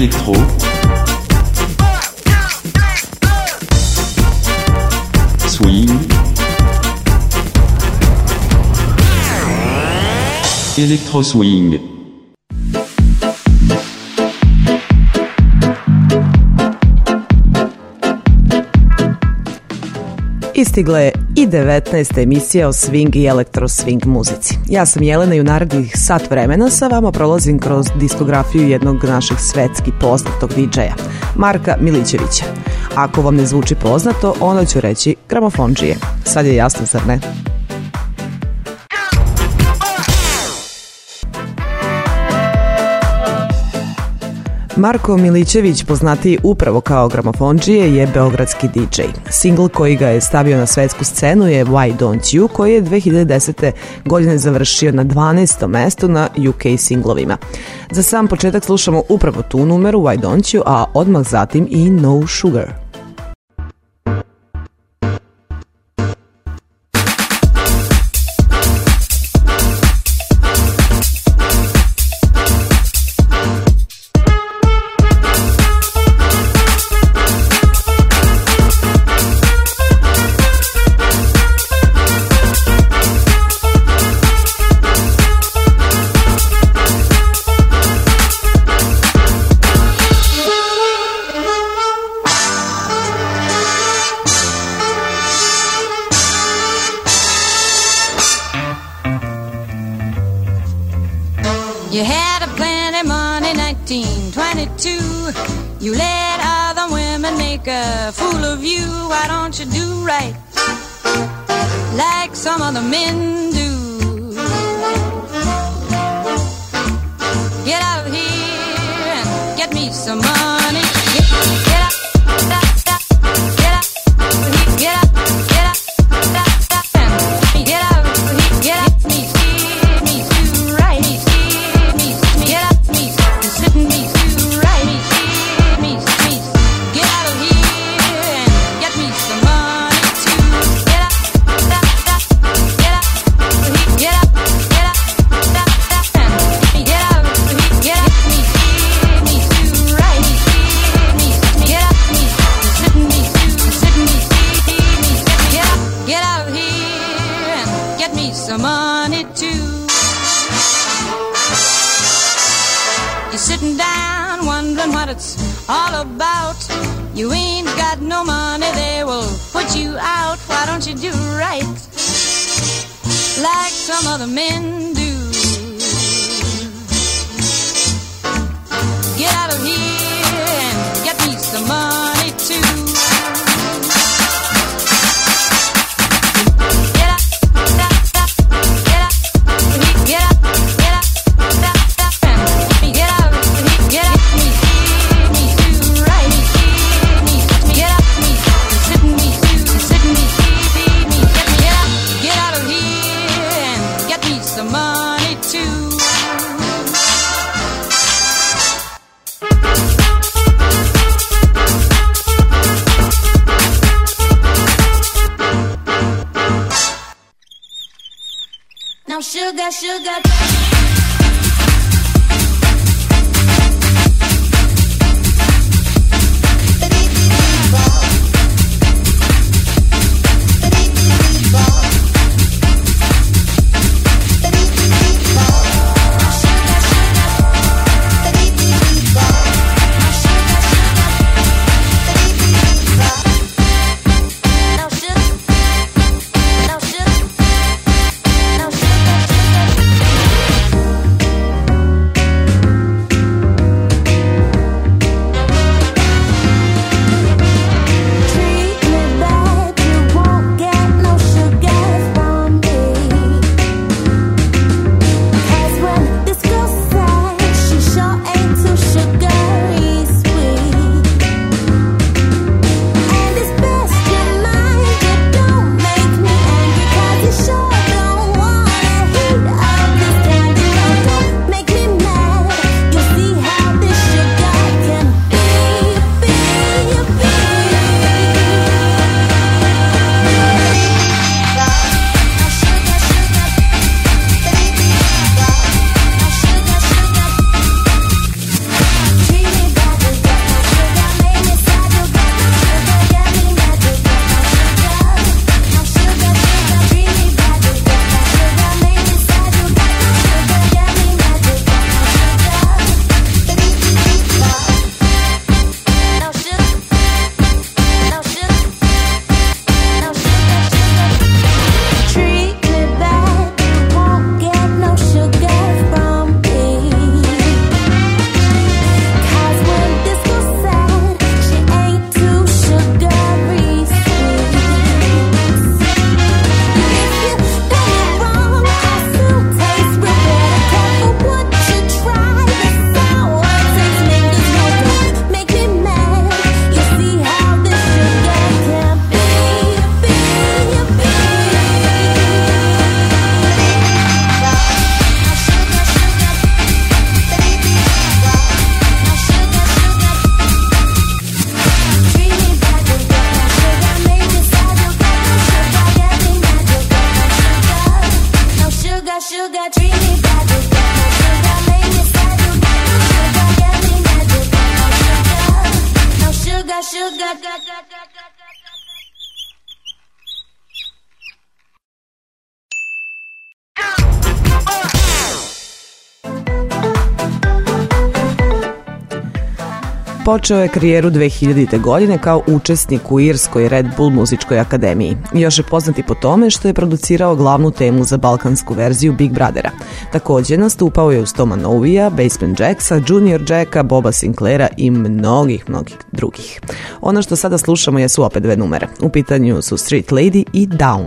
Electro, swing, Electro swing. Istigla je i 19. emisija o swing i elektro swing muzici. Ja sam Jelena i u narednih sat vremena sa vama prolazim kroz diskografiju jednog našeg svetski poznatog DJ-a, Marka Milićevića. Ako vam ne zvuči poznato, onda ću reći gramofondžije. Sad je jasno, zar ne? Marko Milićević, poznatiji upravo kao gramofondžije, je beogradski DJ. Singl koji ga je stavio na svetsku scenu je Why Don't You, koji je 2010. godine završio na 12. mestu na UK singlovima. Za sam početak slušamo upravo tu numeru Why Don't You, a odmah zatim i No Sugar. You had a plenty money, 1922. You let other women make a fool of you. Why don't you do right like some other men do? Get out of here and get me some money. Get out, get out, get out, get out, get out, get out, get out, me, me, do right, get out, me, sit me, do right, me, get out of here and get me some money too. Get out, get out, get out, get out, get out, get out, get out, me, do right, get out, me, sit me, get out, get out of here and get me some money too. You're sitting down wondering what it's all about. You ain't got no money, they will put you out. Why don't you do right like some other men do? Get out of here and get me some money too. Get out, get out, get out, get out, get out, get out, get out, me, do right, get out, me, sit me, get out of here and get me some money too. Now sugar, sugar. sugar, treat me bad, you got no sugar, make me sad, you got no sugar, get me mad, you got no sugar, sugar. Počeo je karijeru 2000. godine kao učesnik u irskoj Red Bull muzičkoj akademiji. Još je poznati po tome što je producirao glavnu temu za balkansku verziju Big Brothera. Također nastupao je uz Toma Novija, Basement Jacksa, Junior Jacka, Boba Sinclaira i mnogih drugih. Ono što sada slušamo jesu opet dve numere. U pitanju su Street Lady i Down.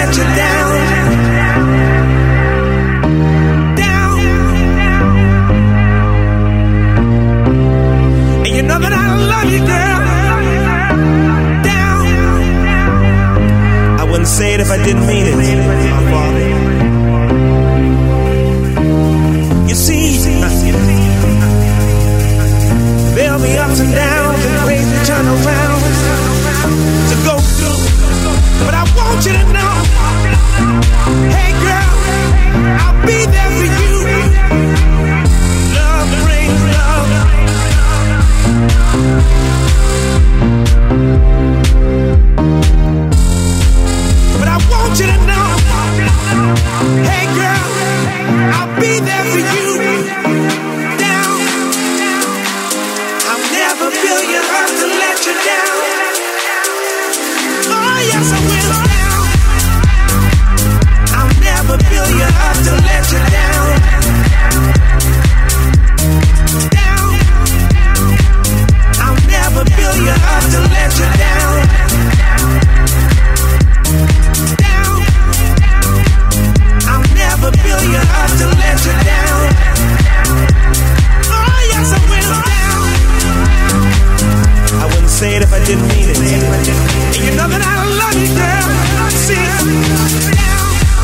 let you down. Down. And you know that I love you, girl. Down. I wouldn't say it if I didn't mean it. You see, there'll be ups and downs and crazy turnarounds to go through, but I want you to know, hey girl, I'll be there for you. Love brings love. But I want you to know, hey girl, I'll be there for you. Down, I'll never feel you hurt to let you down. Oh yes, I will. Down, I'll never feel you hurt to let you down. Down, I'll never feel you hurt to let you down. Down, I'll never feel you hurt to let you down. Oh yes, I will. Down, I wouldn't say it if I didn't mean it. And you know that I love you, girl. See, down.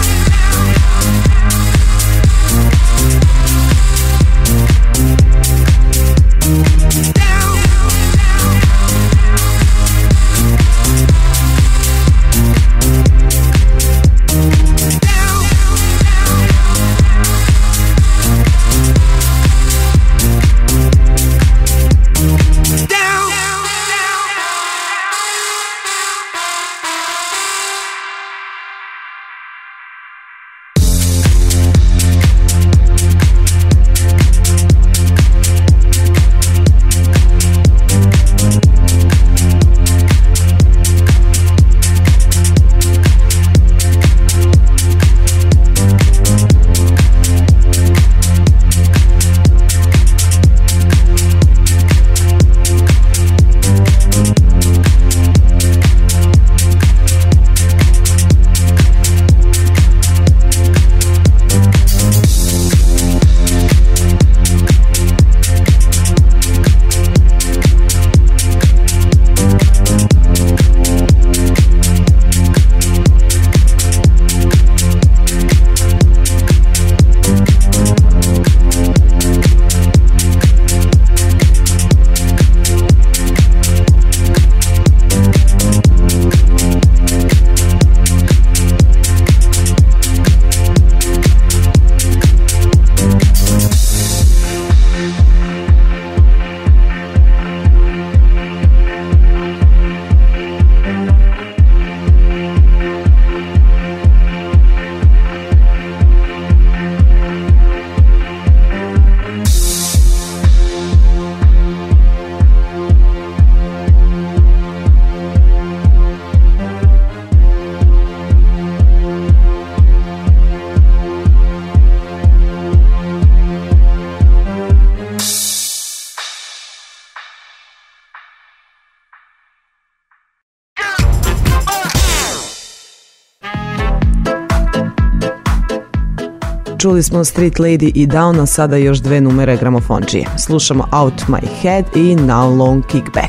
Čuli smo Street Lady i Down, a sada još dve numere gramofončije. Slušamo Out My Head i Now Long Kickback.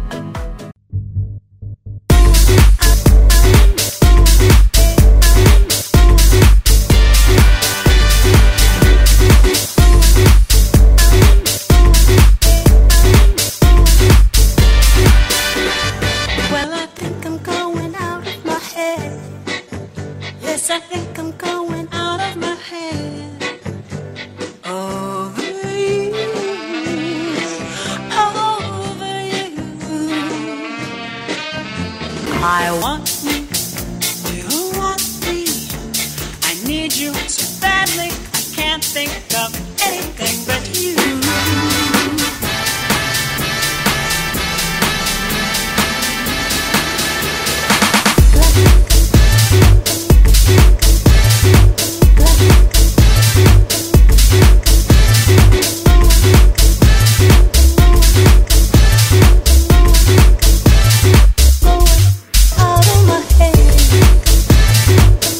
I want you, you want me. I need you so badly, I can't think of anything but you. Out of my head.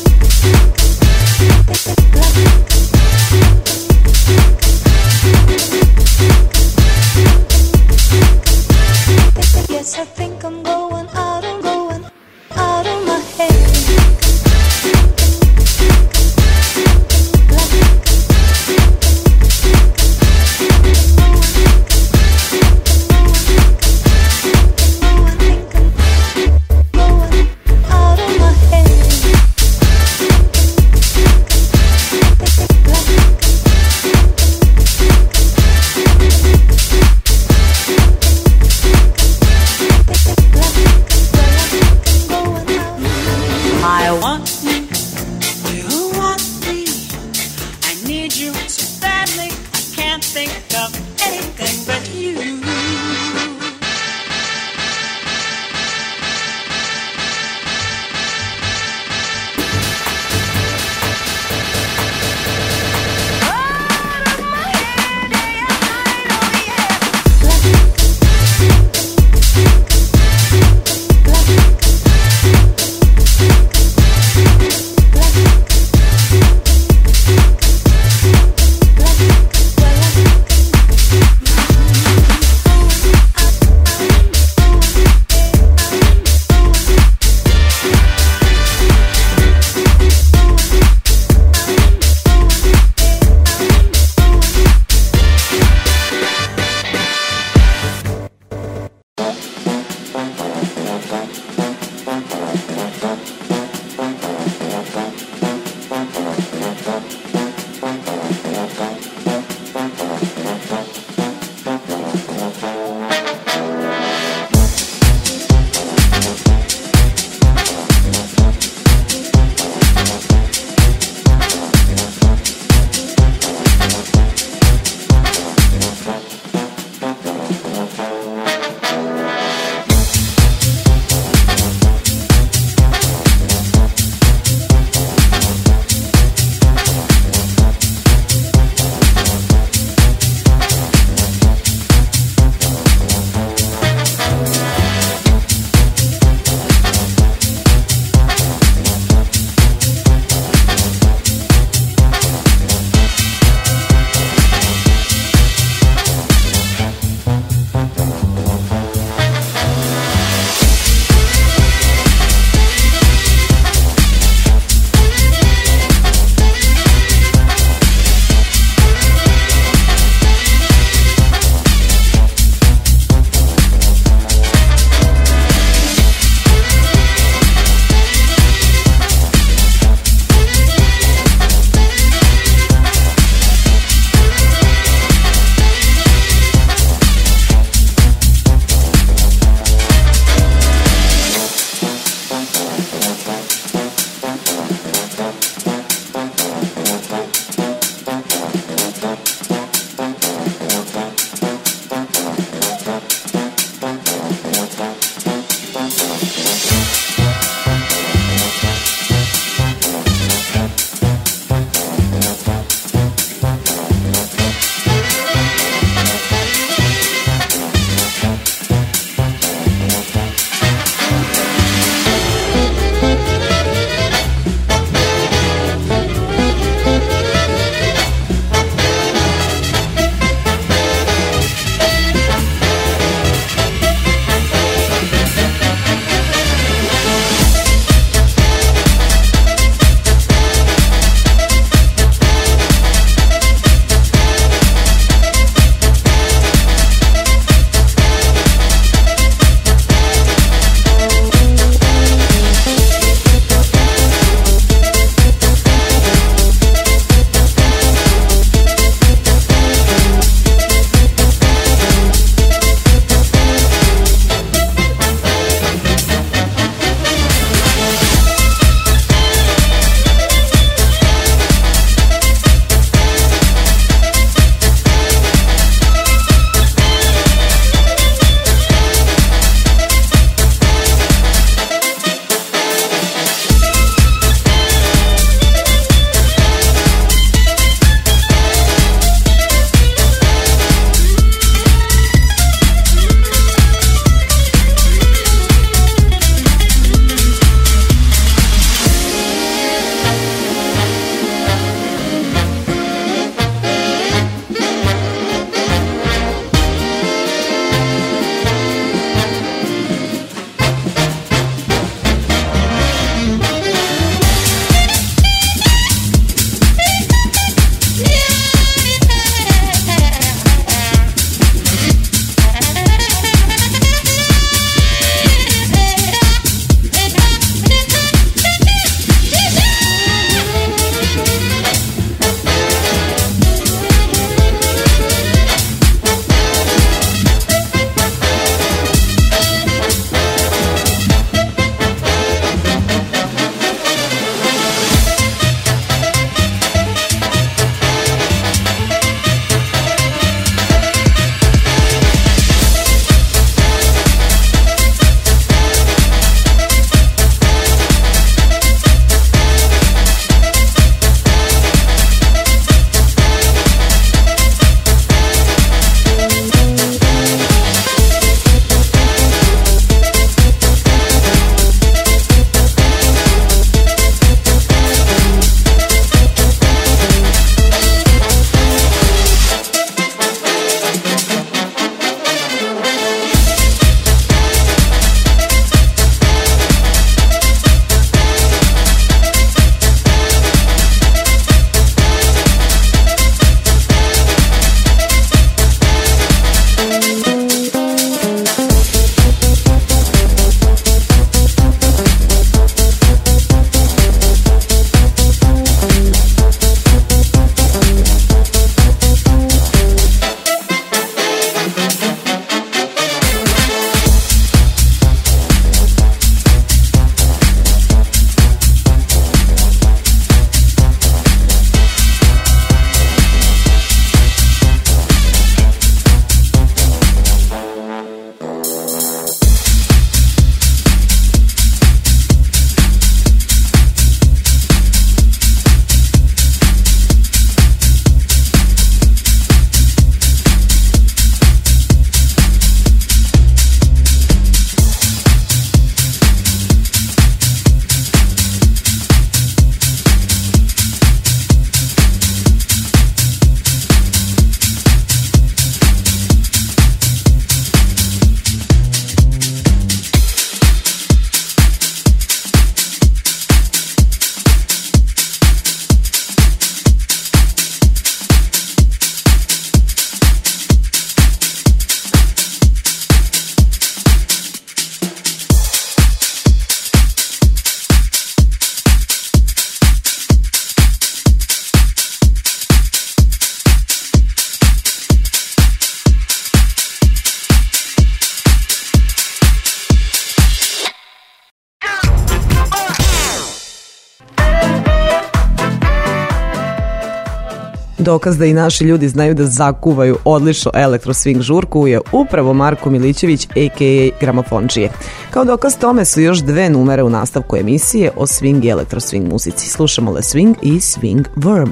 Dokaz da i naši ljudi znaju da zakuvaju odlično elektro swing žurku je upravo Marko Milićević, a.k.a. Gramofondžije. Kao dokaz tome su još dve numere u nastavku emisije o swing i elektro swing muzici. Slušamo Le Swing i Swing Worm.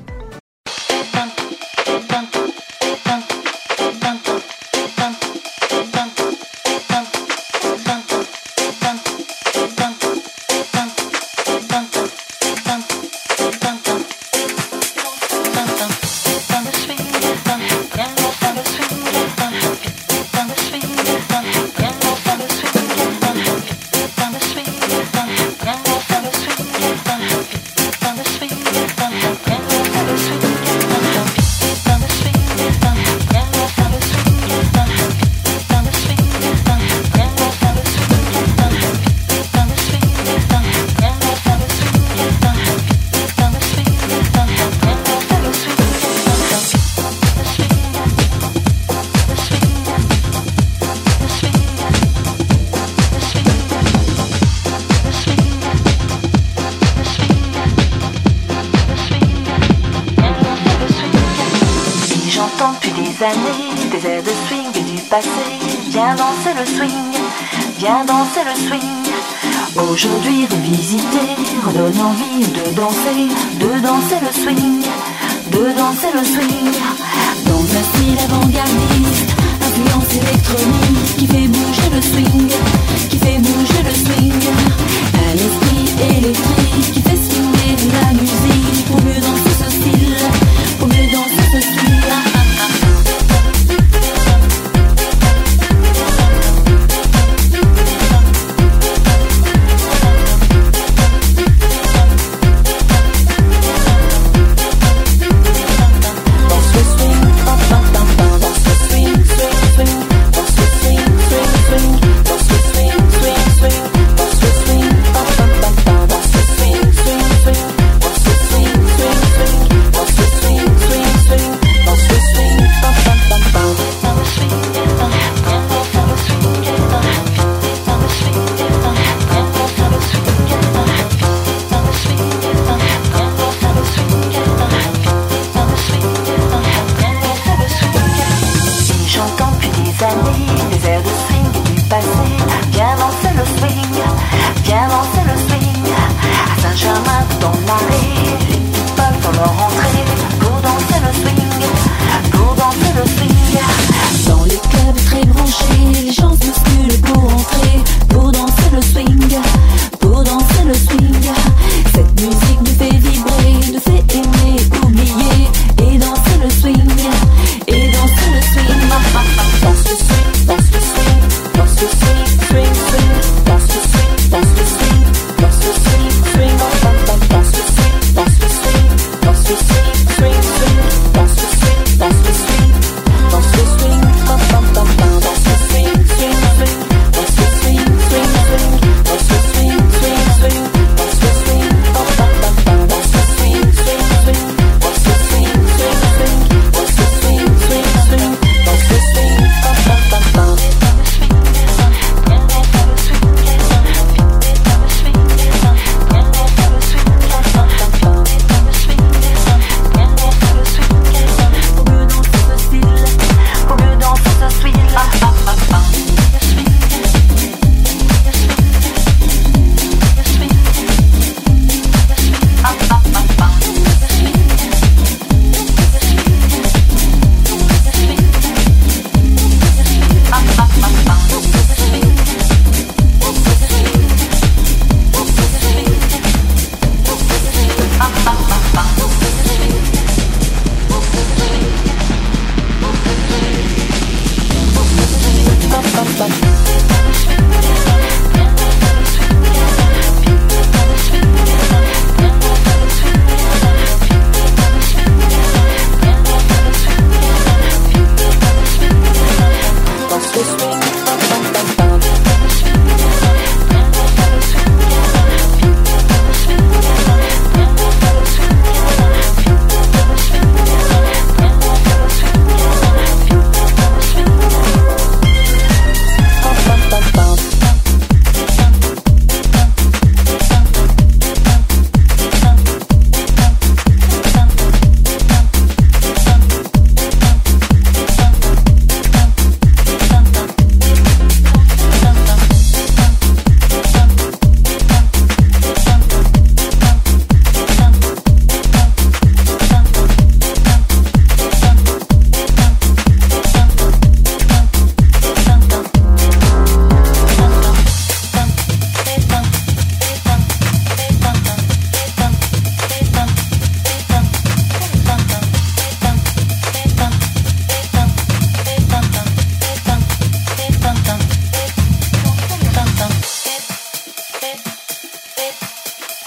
Des airs de swing du passé, viens danser le swing, viens danser le swing. Aujourd'hui revisiter, redonne envie de danser le swing, de danser le swing. Dans un style avant-gardiste, influence électronique qui fait bouger le swing, qui fait bouger le swing. Un esprit électrique qui fait swinger de la musique pour mieux danser ce style, pour mieux danser ce style. Swing,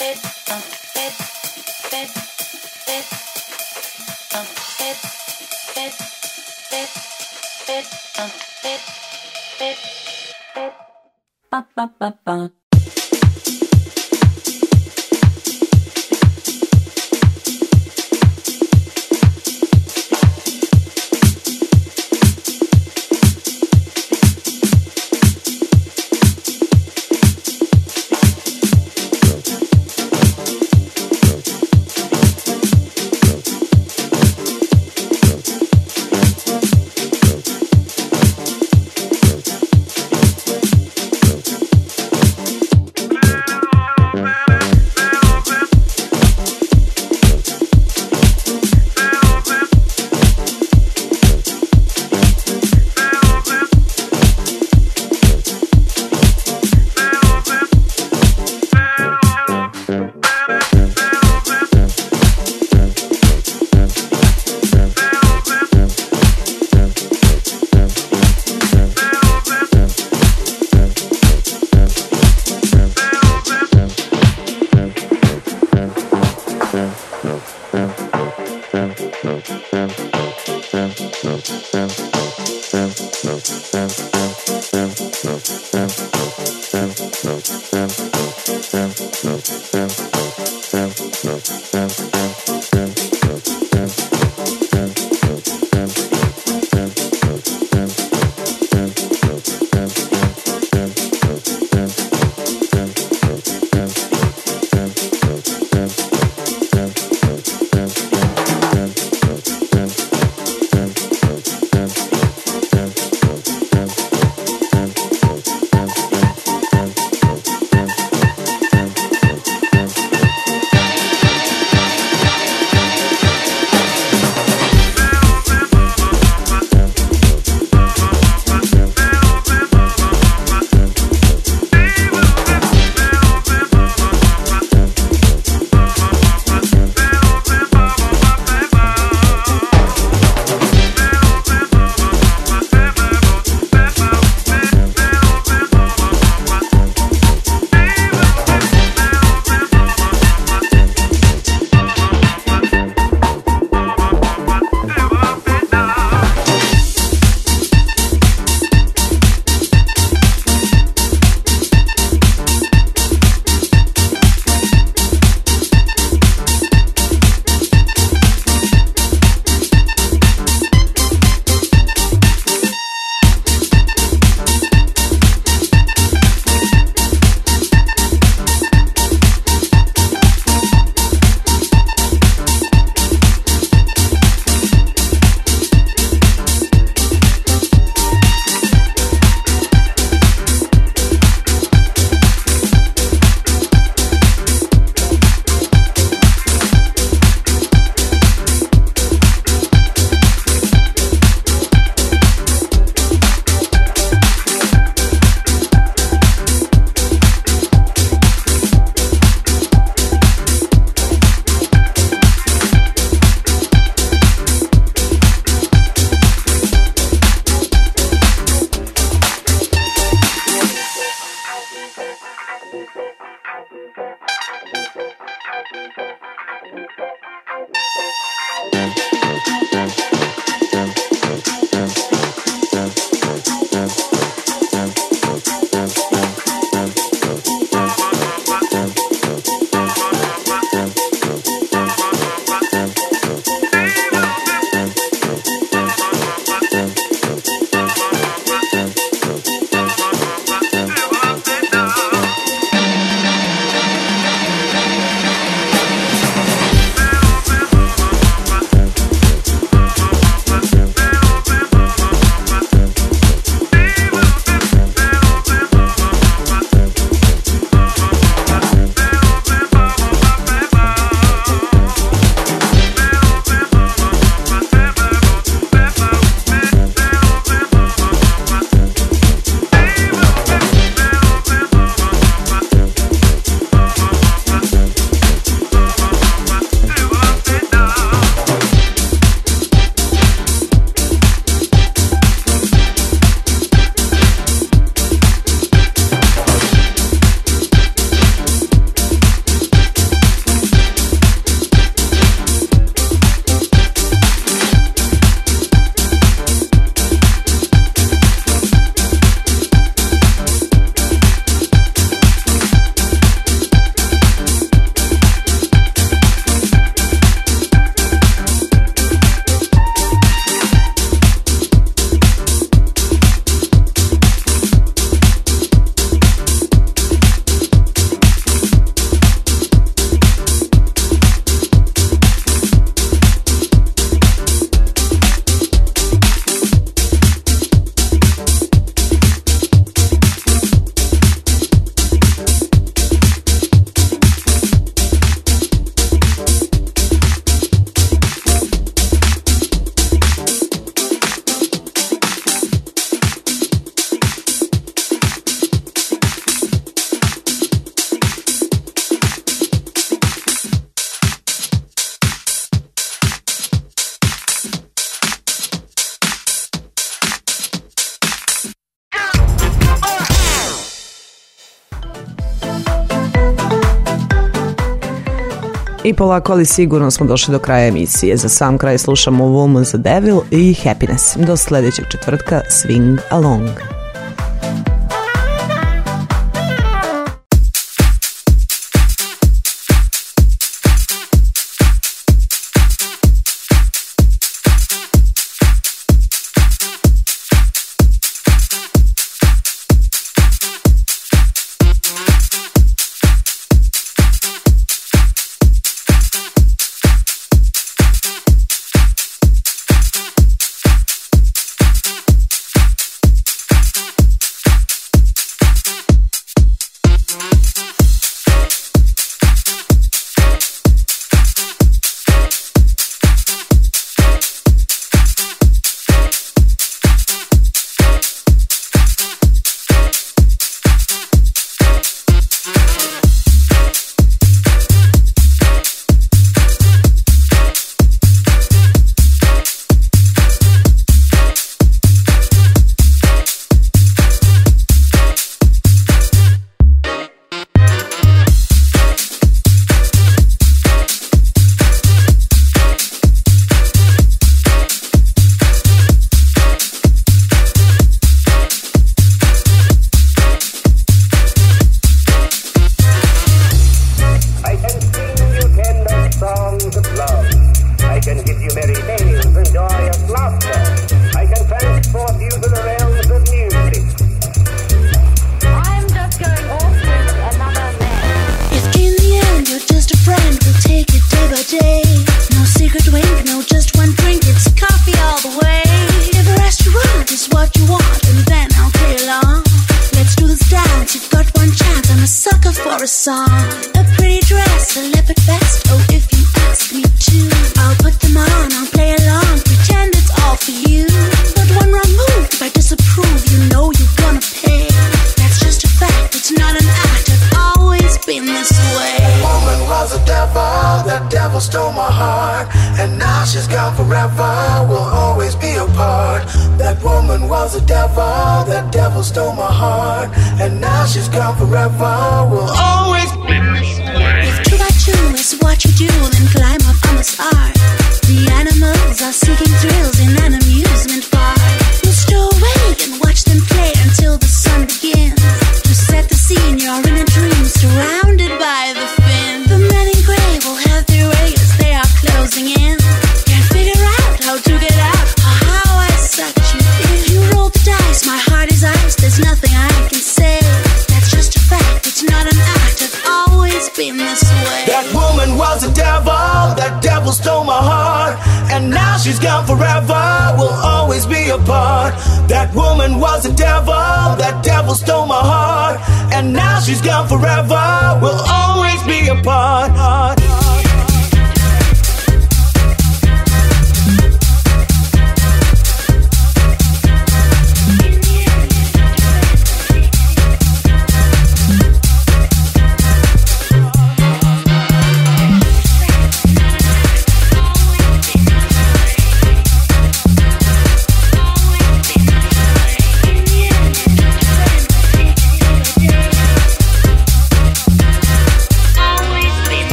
Ba ba ba ba. I polako ali sigurno smo došli do kraja emisije. Za sam kraj slušamo Woman's the Devil i Happiness. Do sledećeg četvrtka Swing Along.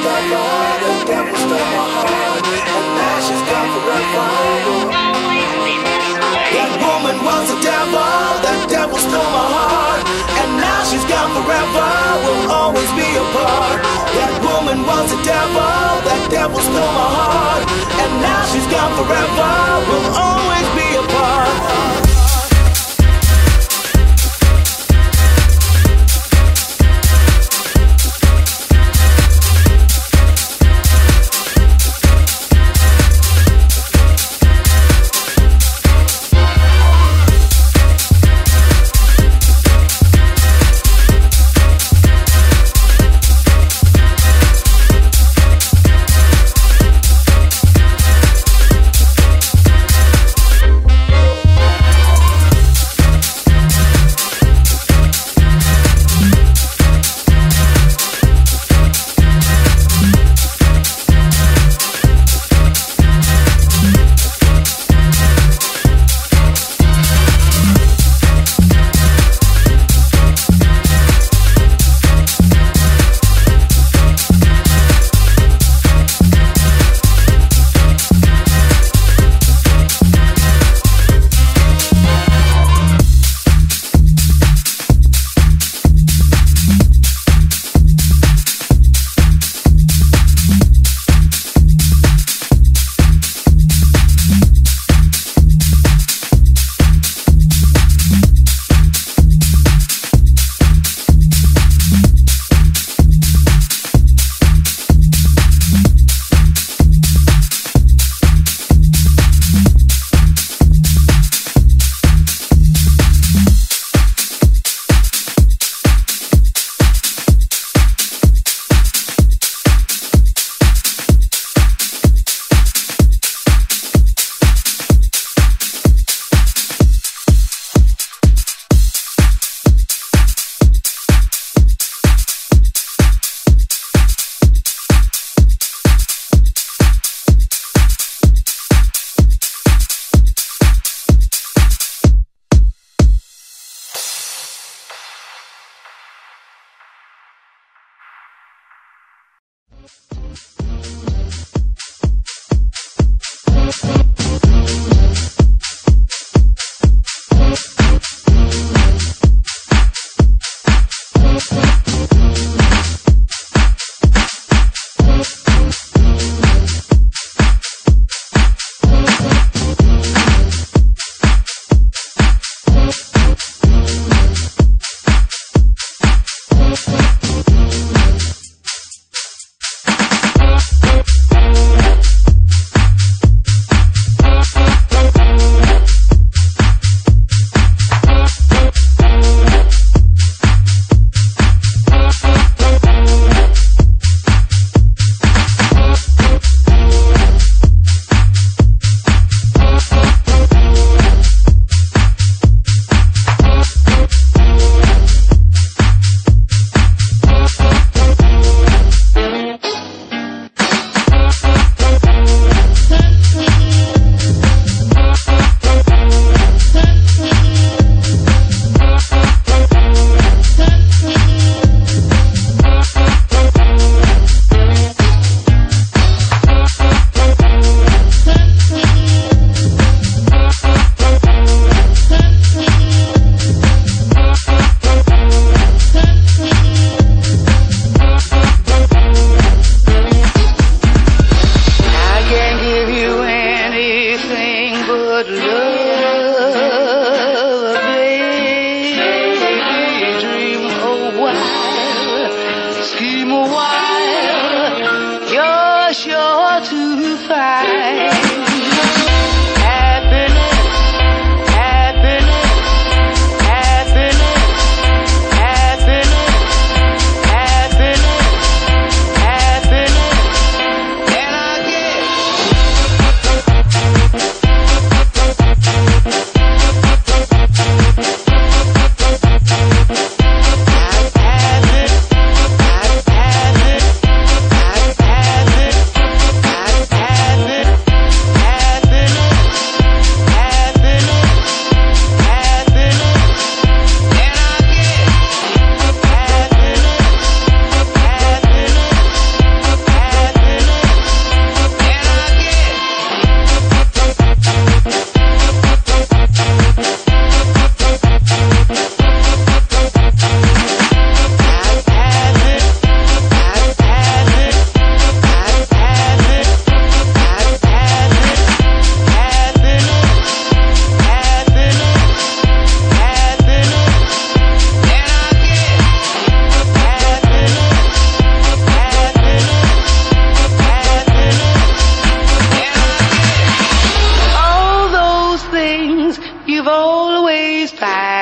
Always be was a devil, that devil stole my heart, and now she's gone forever, we'll always be apart.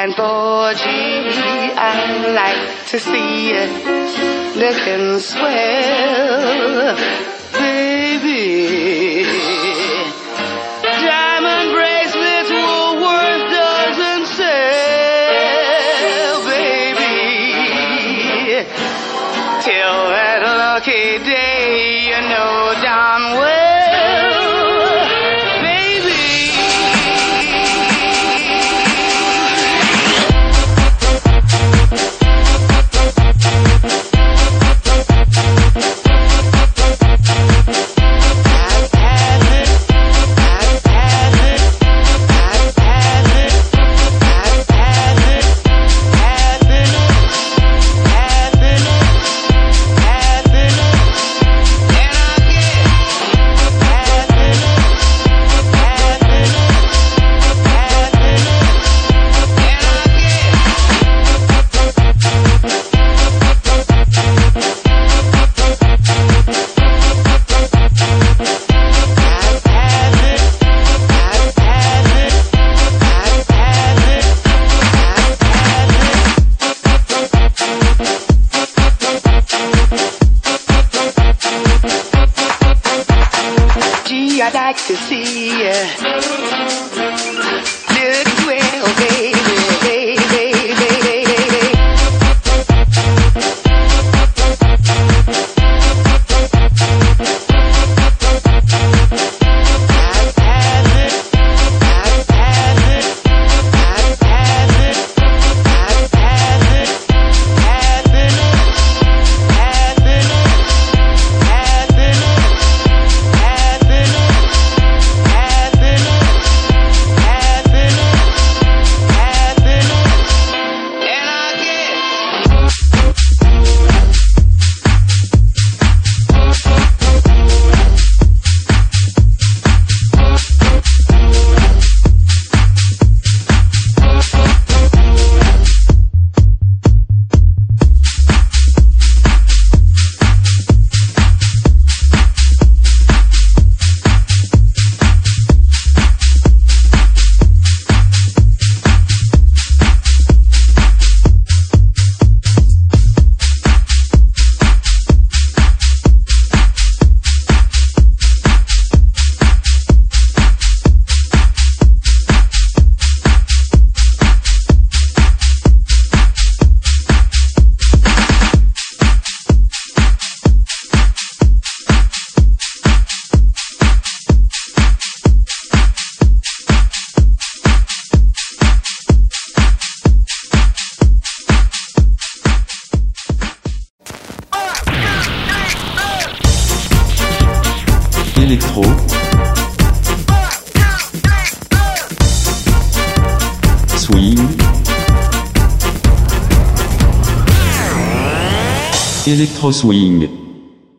And 4G, I like to see you looking swell, baby. Diamond bracelets, Woolworth doesn't sell, baby. Till that lucky day, you know darn well, baby. I'd like to see you look well, baby, baby, baby, baby. Électro, swing, électro swing.